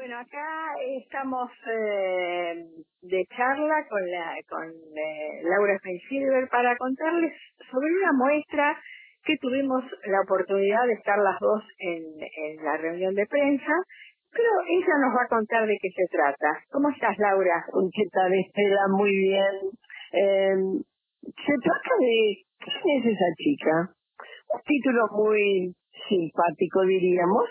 Bueno, acá estamos de charla con Laura Feinsilver para contarles sobre una muestra que tuvimos la oportunidad de estar las dos en la reunión de prensa, pero ella nos va a contar de qué se trata. ¿Cómo estás, Laura? ¿Qué tal, Estela? Muy bien. Se trata de ¿quién es esa chica? Un título muy simpático, diríamos,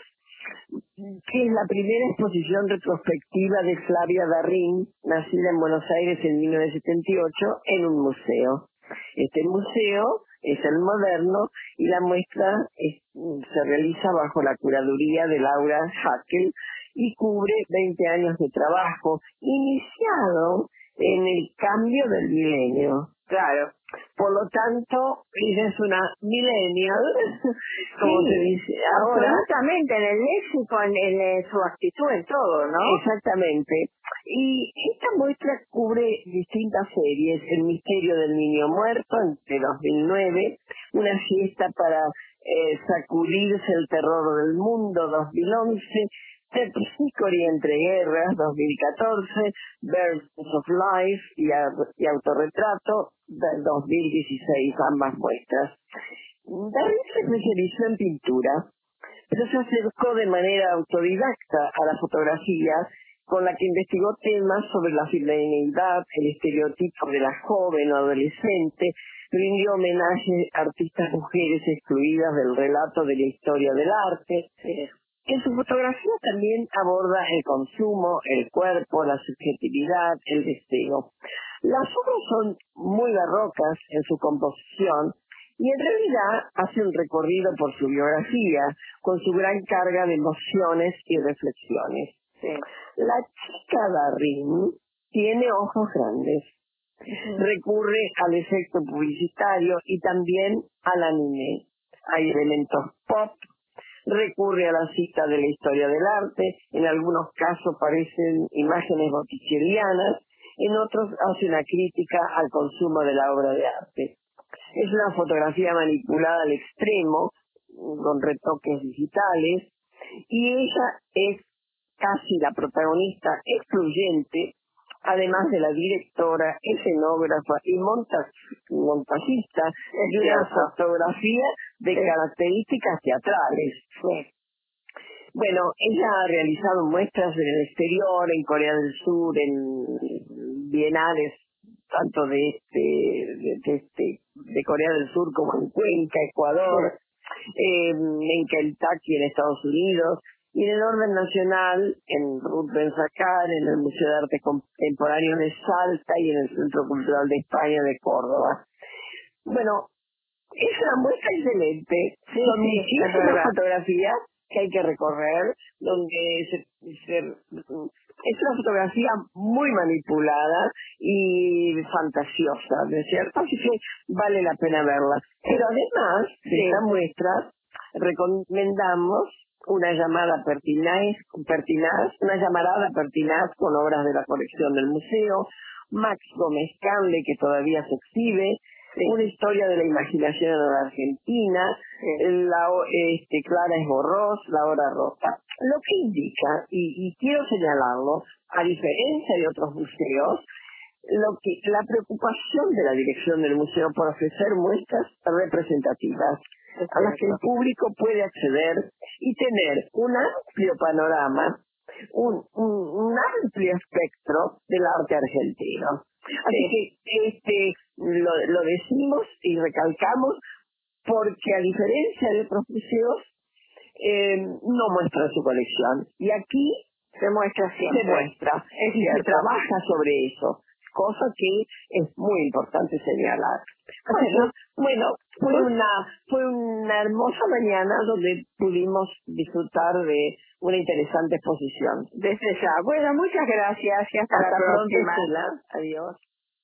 que es la primera exposición retrospectiva de Flavia Darrín, nacida en Buenos Aires en 1978, en un museo. Este museo es el Moderno y la muestra se realiza bajo la curaduría de Laura Hackel y cubre 20 años de trabajo, iniciado en el cambio del milenio. Claro. Por lo tanto, ella es una millennial, como Sí, se dice ahora. Absolutamente, en el léxico, en su actitud, en todo, ¿no? Exactamente. Y esta muestra cubre distintas series: El misterio del niño muerto, de 2009, Una fiesta para sacudirse el terror del mundo, 2011, Terpsícore entre guerras, 2014, Birds of Life y Autorretrato, del 2016, ambas muestras. Darwin se especializó en pintura, pero se acercó de manera autodidacta a la fotografía, con la que investigó temas sobre la femineidad, el estereotipo de la joven o adolescente, rindió homenaje a artistas mujeres excluidas del relato de la historia del arte. En su fotografía también aborda el consumo, el cuerpo, la subjetividad, el deseo. Las obras son muy barrocas en su composición y en realidad hace un recorrido por su biografía, con su gran carga de emociones y reflexiones. Sí. La chica Darrín tiene ojos grandes. Recurre al efecto publicitario y también al anime. Hay elementos pop. Recurre a la cita de la historia del arte. En algunos casos parecen imágenes botticellianas. En otros hace una crítica al consumo de la obra de arte. Es una fotografía manipulada al extremo, con retoques digitales, y ella es casi la protagonista excluyente, además de la directora, escenógrafa y montajista de una fotografía de características teatrales. Sí. Bueno, ella ha realizado muestras en el exterior, en Corea del Sur, en bienales tanto de Corea del Sur como en Cuenca, Ecuador, en Kentucky, en Estados Unidos, y en el orden nacional, en Ruth Ben-Sacar, en el Museo de Arte Contemporáneo de Salta y en el Centro Cultural de España de Córdoba. Una muestra excelente. Sí, son sí, muchísimas fotografías que hay que recorrer, donde es una fotografía muy manipulada y fantasiosa, ¿no es cierto? Así que vale la pena verla. Pero además de esta muestra, recomendamos una llamarada pertinaz con obras de la colección del museo, Max Gómez Canle, que todavía se exhibe, Una historia de la imaginación en la Argentina, Clara Esborrós, La Hora Rota. Lo que indica, y quiero señalarlo, a diferencia de otros museos, la preocupación de la dirección del museo por ofrecer muestras representativas a las que el público puede acceder y tener un amplio panorama, un amplio espectro del arte argentino. Así que lo decimos y recalcamos porque, a diferencia de otros museos, no muestra su colección. Y aquí se muestra siempre. Se trabaja sobre eso, cosa que es muy importante señalar. Bueno, fue una hermosa mañana donde pudimos disfrutar de una interesante exposición. Desde ya. Bueno, muchas gracias y hasta la próxima. Pronto, Estela. Adiós.